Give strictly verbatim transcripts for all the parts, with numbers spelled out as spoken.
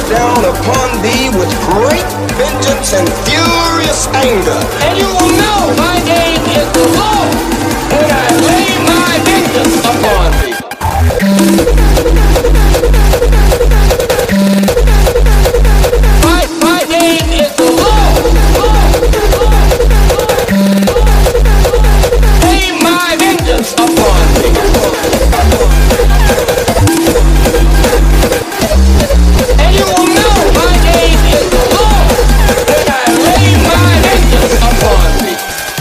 down upon thee with great vengeance and furious anger. And you will know my name is the Lord, when I lay my vengeance upon thee. My, my name is the Lord. Lay my vengeance upon thee. And you will know my name is the Lord, when I lay my vengeance upon thee.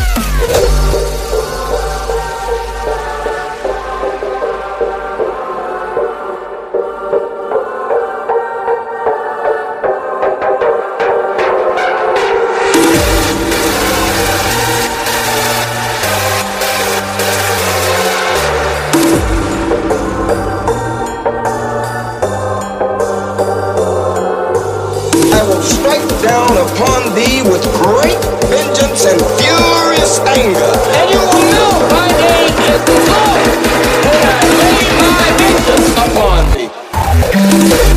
I will strike down upon thee with great vengeance and furious anger. And you will know my name is the Lord, when I lay my vengeance upon thee.